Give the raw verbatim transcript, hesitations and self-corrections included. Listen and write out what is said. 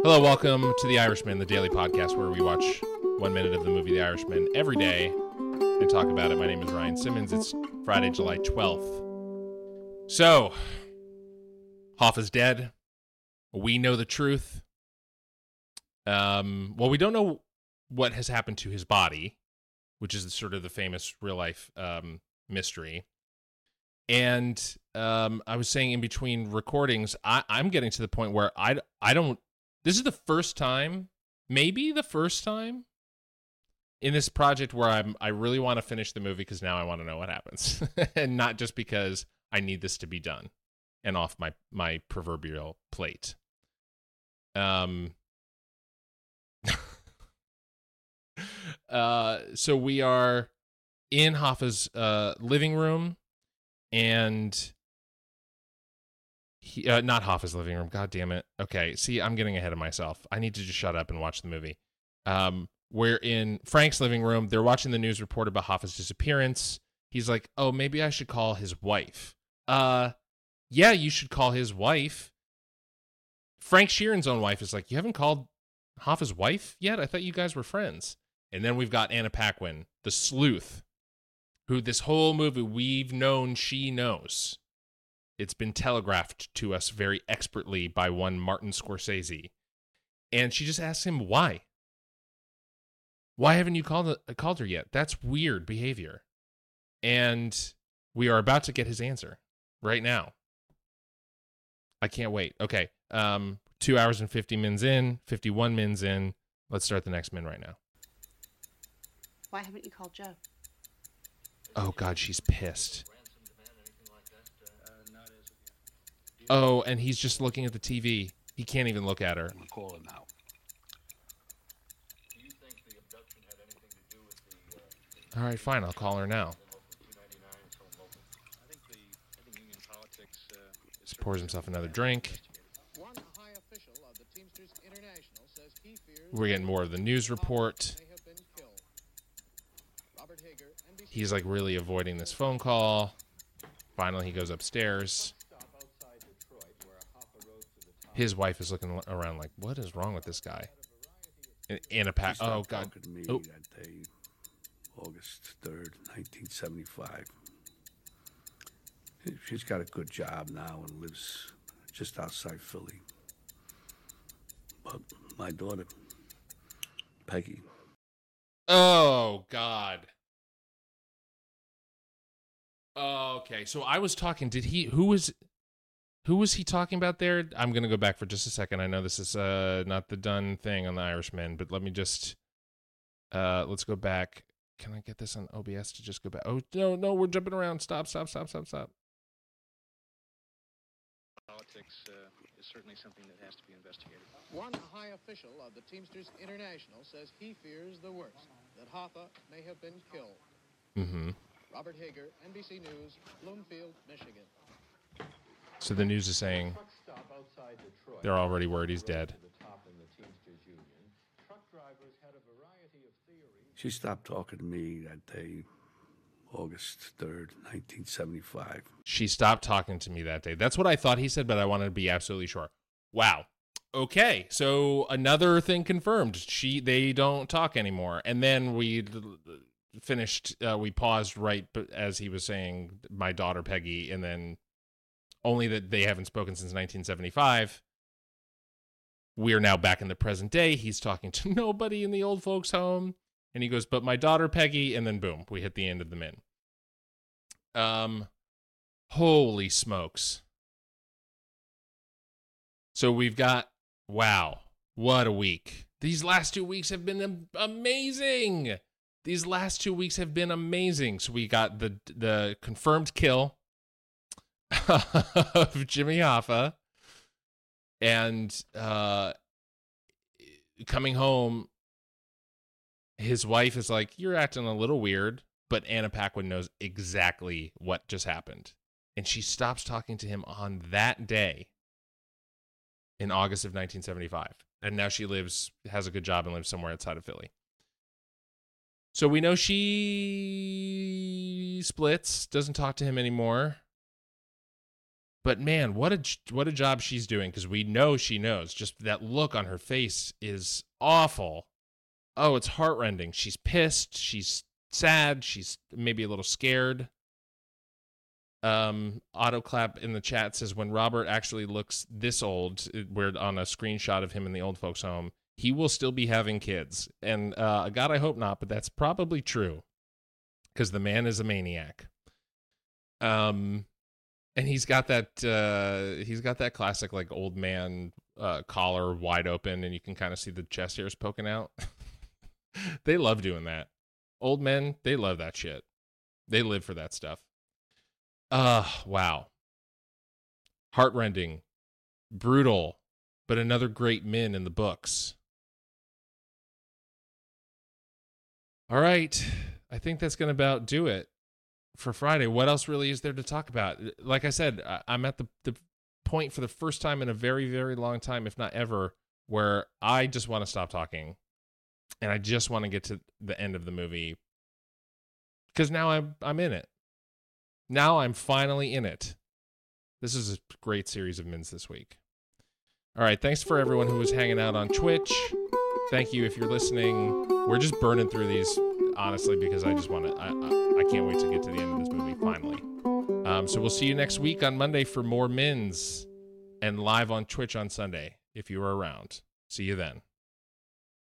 Hello, welcome to The Irishman, the daily podcast where we watch one minute of the movie The Irishman every day and talk about it. My name is Ryan Simmons. It's Friday, July twelfth. So, Hoffa's dead. We know the truth. Um, well, we don't know what has happened to his body, which is sort of the famous real-life um, mystery. And um, I was saying in between recordings, I, I'm getting to the point where I, I don't... This is the first time, maybe the first time, in this project where I'm I really want to finish the movie because now I want to know what happens. And not just because I need this to be done and off my, my proverbial plate. Um. uh. So we are in Hoffa's uh, living room, and... He, uh, not Hoffa's living room. God damn it. Okay, see, I'm getting ahead of myself. I need to just shut up and watch the movie. Um, we're in Frank's living room. They're watching the news report about Hoffa's disappearance. He's like, oh, maybe I should call his wife. Uh, yeah, you should call his wife. Frank Sheeran's own wife is like, you haven't called Hoffa's wife yet? I thought you guys were friends. And then we've got Anna Paquin, the sleuth, who this whole movie we've known she knows. It's been telegraphed to us very expertly by one Martin Scorsese. And she just asks him, why? Why haven't you called, called her yet? That's weird behavior. And we are about to get his answer right now. I can't wait. Okay, um, two hours and fifty mins in, fifty-one mins in. Let's start the next min right now. Why haven't you called Joe? Oh, God, she's pissed. Oh, and he's just looking at the T V. He can't even look at her. I'm gonna call her now. Do you think the abduction had anything to do with the... Uh, All right, fine. I'll call her now. I think the I think union politics uh, is Just pours himself another drink. One high official of the Teamsters International says he fears We're getting more of the news report. may have been killed. Robert Hager, N B C He's like really avoiding this phone call. Finally, he goes upstairs. His wife is looking around like, what is wrong with this guy? And Anna Paquin. She Oh, stopped God. talking to me Oh. that day, August third, nineteen seventy-five. She's got a good job now and lives just outside Philly. But my daughter, Peggy, Oh, God. Okay, so I was talking. Did he? Who was? Who was he talking about there? I'm gonna go back for just a second. I know this is uh not the done thing on The Irishman, but let me just uh let's go back. Can I get this on O B S to just go back? Oh no, no, we're jumping around. Stop, stop, stop, stop, stop. politics uh, is certainly something that has to be investigated. One high official of the Teamsters International says he fears the worst, that Hoffa may have been killed. Mm-hmm. Robert Hager, N B C News, Bloomfield, Michigan. So the news is saying they're already worried he's dead. she stopped talking to me that day, August third, nineteen seventy-five. She stopped talking to me that day. That's what I thought he said, but I wanted to be absolutely sure. Wow. Okay, so another thing confirmed. She they don't talk anymore. And then we finished. Uh, we paused right as he was saying, "My daughter Peggy," and then only that they haven't spoken since nineteen seventy-five. We are now back in the present day. He's talking to nobody in the old folks' home, and he goes, "But my daughter Peggy," and then boom, we hit the end of the min. Um, holy smokes! So we've got. Wow, what a week. These last two weeks have been amazing. These last two weeks have been amazing. So we got the the confirmed kill of Jimmy Hoffa. And uh, coming home, his wife is like, you're acting a little weird. But Anna Paquin knows exactly what just happened. And she stops talking to him on that day. In August of nineteen seventy-five. And now she lives, has a good job and lives somewhere outside of Philly. So we know she splits, doesn't talk to him anymore. But man, what a what a job she's doing, because we know she knows. Just that look on her face is awful. Oh, it's heartrending. She's pissed. She's sad. She's maybe a little scared. Um, Autoclap in the chat says, when Robert actually looks this old, we're on a screenshot of him in the old folks' home, he will still be having kids. And uh, God, I hope not, but that's probably true, because the man is a maniac. Um. And he's got that uh, he's got that classic like old man uh, collar wide open, and you can kind of see the chest hairs poking out. They love doing that. Old men, they love that shit. They live for that stuff. Uh, wow. Heartrending, brutal, but another great Min in the books. All right, I think that's gonna about do it for Friday. What else really is there to talk about? Like I said, I'm at the, the point for the first time in a very, very long time, if not ever, where I just want to stop talking. And I just want to get to the end of the movie. Because now I'm I'm in it. Now I'm finally in it. This is a great series of Mins this week. All right, thanks for everyone who was hanging out on Twitch. Thank you if you're listening. We're just burning through these, honestly, because I just want to... I, I, I can't wait to get to the end of this movie, finally. Um, so we'll see you next week on Monday for more Mins, and live on Twitch on Sunday, if you are around. See you then.